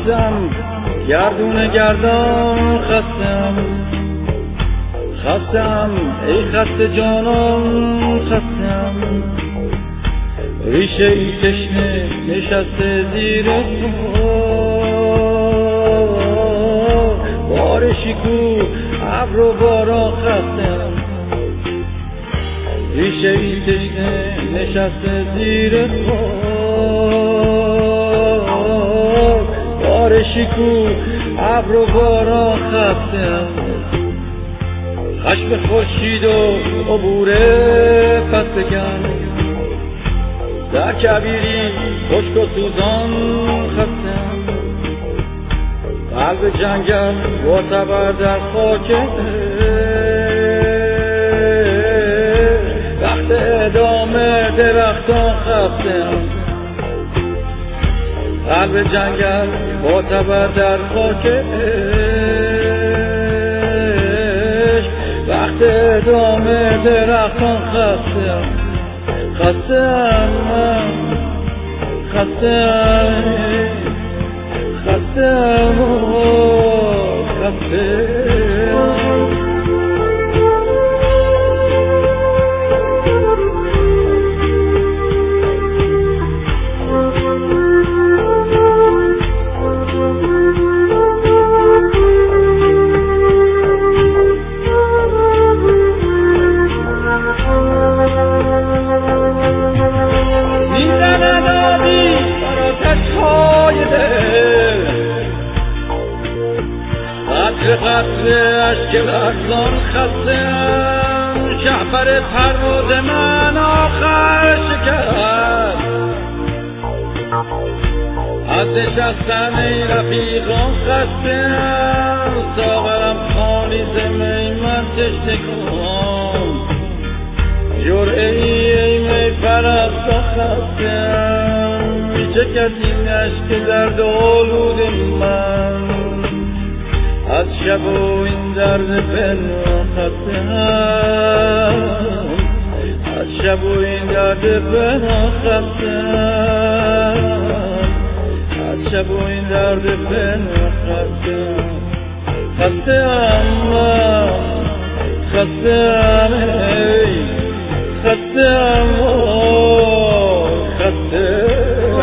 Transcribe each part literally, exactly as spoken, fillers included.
خستم گردون گردان خستم خستم ای خسته جانان خستم ریشه ای تشنه نشسته زیر بارشی کو ابر و باران خستم ریشه ای تشنه نشسته زیر بارشی کو ابر و باران خستم خشم خورشید و عبور پستگان در کبیری خشک و سوزان خستم قلب جنگل معتبر در خاک وقت ادامه درختان خستم قلب جنگل معتبر در خاک وقت ادامه درختان خستم خستم خستم خستم خستم قطره اشک لرزان خستم شهپر پرواز من آخر شکست از نشستن ای رفیقان خستم ساغرم خالی زمی من تشنه کن جرعه ای ای می پرستا خستم میشه کسی اشک درد آلود من از شب و این درد پنهان خستم از شب و این درد پنهان خستم از شب و این درد پنهان خستم خستم خستم خستم خستم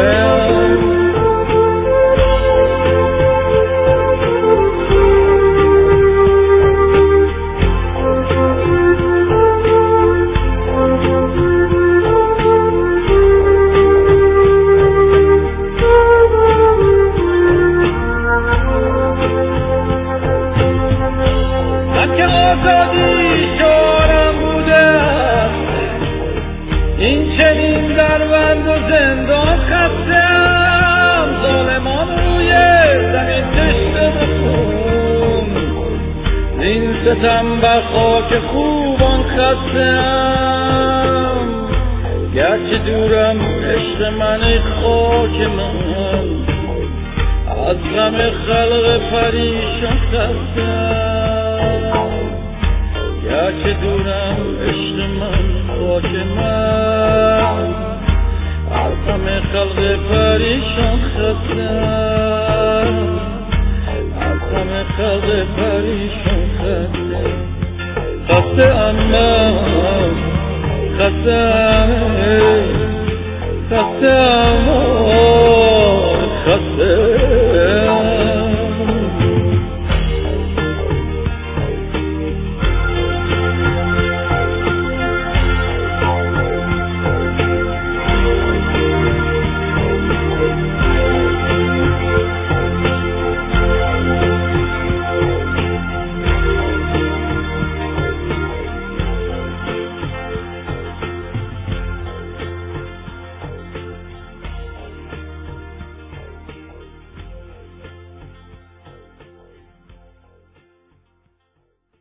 آزادی شعارم بوده این چنین در بند و زندان خستم ظالمان روی زمین تشنه بخون این ستم بر خاک خوبان خستم گرچه دورم عشق من ای خاک من از غم خلق پریشان خستم گرچه دورم عشق من خاک من از غم خلق پریشان خستم از غم خلق پریشان خستم خستم من خستم خستم